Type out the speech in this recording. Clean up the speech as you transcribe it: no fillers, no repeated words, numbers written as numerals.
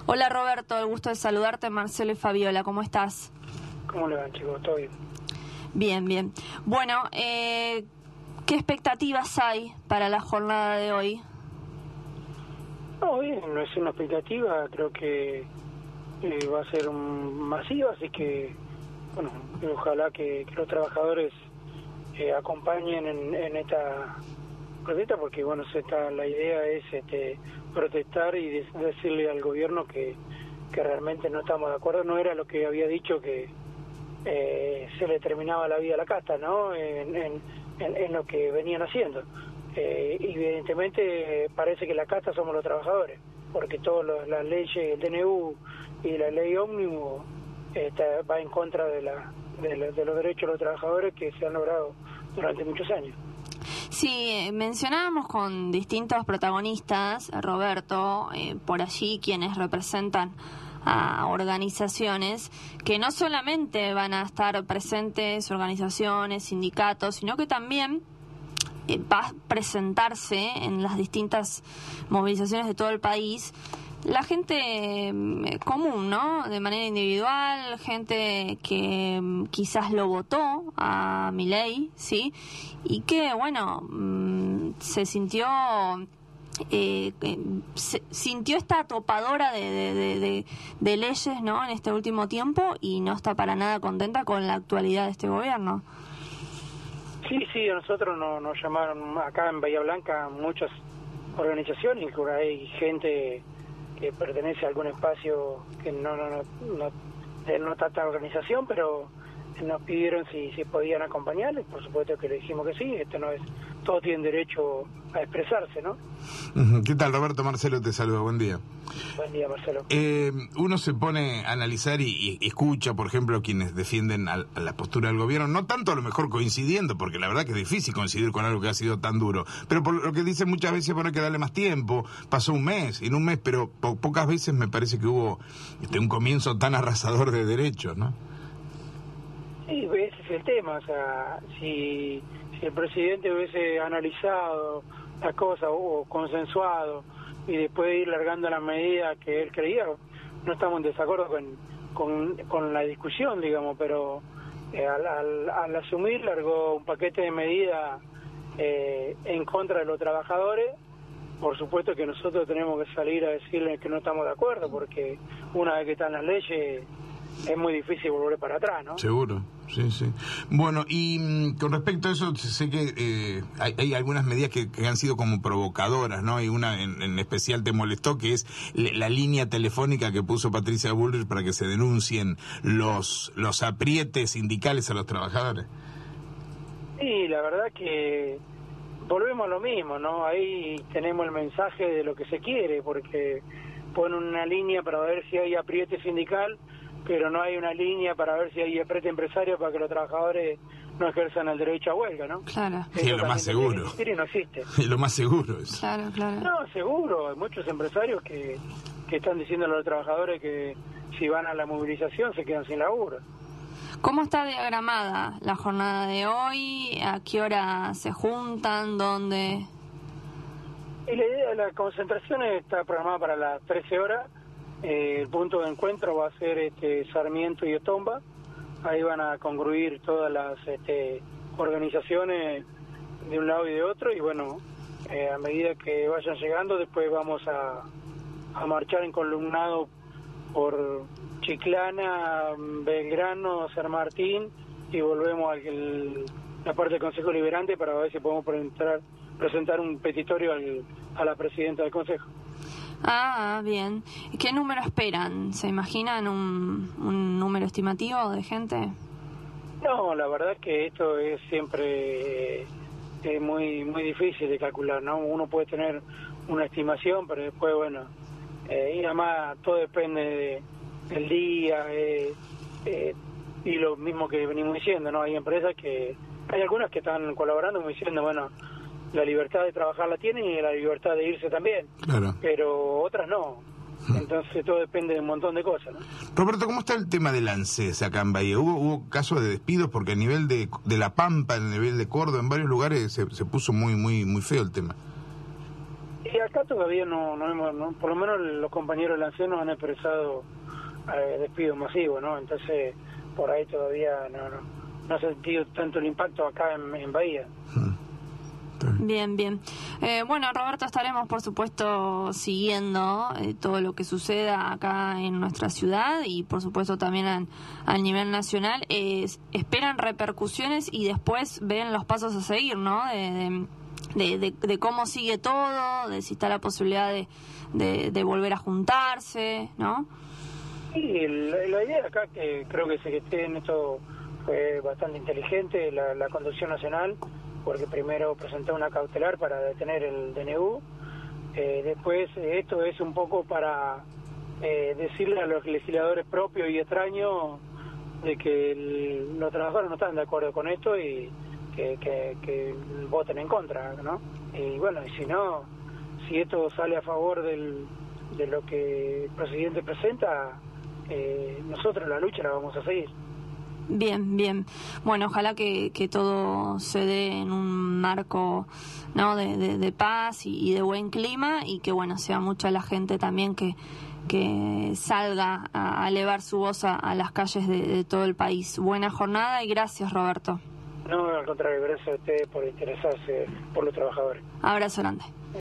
Hola Roberto, el gusto de saludarte, Marcelo y Fabiola, ¿cómo estás? ¿Cómo le van, chicos? ¿Todo bien? Bien, bien. Bueno, ¿qué expectativas hay para la jornada de hoy? No, bien, no es una expectativa, creo que va a ser masiva, así que, bueno, ojalá que los trabajadores acompañen en esta protesta, porque, bueno, la idea es protestar y decirle al gobierno que realmente no estamos de acuerdo. No era lo que había dicho, que se le terminaba la vida a la casta, ¿no? En lo que venían haciendo. Evidentemente parece que la casta somos los trabajadores, porque todas las leyes, el DNU y la ley ómnibus va en contra de los derechos de los trabajadores que se han logrado durante muchos años. Sí, mencionábamos con distintos protagonistas, Roberto, por allí quienes representan a organizaciones que no solamente van a estar presentes, organizaciones, sindicatos, sino que también va a presentarse en las distintas movilizaciones de todo el país la gente común, ¿no? De manera individual, gente que quizás lo votó a Milei, ¿sí? Y que, bueno, se sintió esta topadora de leyes, ¿no? En este último tiempo, y no está para nada contenta con la actualidad de este gobierno. Sí, a nosotros nos llamaron acá en Bahía Blanca muchas organizaciones, y hay gente que pertenece a algún espacio que no está esta organización, pero nos pidieron si podían acompañarles. Por supuesto que le dijimos que sí. Esto no es, todos tienen derecho a expresarse, ¿no? ¿Qué tal, Roberto? Marcelo te saluda, buen día. Buen día, Marcelo. Uno se pone a analizar y escucha, por ejemplo, quienes defienden a la postura del gobierno, no tanto a lo mejor coincidiendo, porque la verdad que es difícil coincidir con algo que ha sido tan duro, pero por lo que dicen muchas veces, bueno, hay que darle más tiempo. Pasó un mes, pero pocas veces me parece que hubo un comienzo tan arrasador de derechos, ¿no? Sí, ese es el tema. O sea, si el presidente hubiese analizado las cosas o consensuado y después de ir largando la medida que él creía, no estamos en desacuerdo con la discusión, digamos, pero al asumir largó un paquete de medidas en contra de los trabajadores. Por supuesto que nosotros tenemos que salir a decirles que no estamos de acuerdo, porque una vez que están las leyes es muy difícil volver para atrás, ¿no? Seguro, sí. Bueno, y con respecto a eso, sé que hay algunas medidas que han sido como provocadoras, ¿no? Y una en especial te molestó, que es la línea telefónica que puso Patricia Bullrich para que se denuncien los aprietes sindicales a los trabajadores. Sí, la verdad que volvemos a lo mismo, ¿no? Ahí tenemos el mensaje de lo que se quiere, porque ponen una línea para ver si hay apriete sindical, pero no hay una línea para ver si hay apriete empresario para que los trabajadores no ejerzan el derecho a huelga, ¿no? Claro. Sí, es lo más seguro. Y no existe. Es lo más seguro eso. Claro. No, seguro. Hay muchos empresarios que están diciendo a los trabajadores que si van a la movilización se quedan sin laburo. ¿Cómo está diagramada la jornada de hoy? ¿A qué hora se juntan? ¿Dónde? Y la idea de la concentración está programada para las 13 horas. El punto de encuentro va a ser Sarmiento y Otomba. Ahí van a congruir todas las organizaciones de un lado y de otro, y bueno, a medida que vayan llegando, después vamos a marchar en columnado por Chiclana, Belgrano, San Martín, y volvemos a la parte del Consejo Liberante para ver si podemos presentar un petitorio a la presidenta del Consejo. Bien. ¿Qué número esperan? ¿Se imaginan un número estimativo de gente? No, la verdad que esto es siempre muy difícil de calcular, ¿no? Uno puede tener una estimación, pero después, bueno, y además todo depende del día, y lo mismo que venimos diciendo, ¿no? Hay empresas hay algunas que están colaborando, como diciendo, bueno, la libertad de trabajar la tienen y la libertad de irse también, claro, pero otras no. Entonces todo depende de un montón de cosas, ¿no? Roberto, ¿cómo está el tema del ANSES acá en Bahía? ¿Hubo casos de despidos? Porque a nivel de La Pampa, a nivel de Córdoba, en varios lugares se puso muy feo el tema. Y acá todavía no hemos, por lo menos los compañeros de la ANSES nos han expresado despidos masivos, ¿no? Entonces, por ahí todavía no ha sentido tanto el impacto acá en Bahía. Bien, bien. Bueno, Roberto, estaremos, por supuesto, siguiendo todo lo que suceda acá en nuestra ciudad y, por supuesto, también a nivel nacional. Esperan repercusiones y después ven los pasos a seguir, ¿no? De cómo sigue todo, de si está la posibilidad de volver a juntarse, ¿no? Sí, la idea acá, que creo que se esté en esto, fue bastante inteligente la conducción nacional, porque primero presentó una cautelar para detener el DNU, después esto es un poco para decirle a los legisladores propios y extraños de que los trabajadores no están de acuerdo con esto y que voten en contra, ¿no? Y bueno, y si esto sale a favor de lo que el presidente presenta, nosotros la lucha la vamos a seguir. Bien, bien. Bueno, ojalá que todo se dé en un marco, ¿no? de paz y de buen clima, y que, bueno, sea mucha la gente también que salga a elevar su voz a las calles de todo el país. Buena jornada y gracias, Roberto. No, al contrario, gracias a ustedes por interesarse por los trabajadores. Abrazo grande.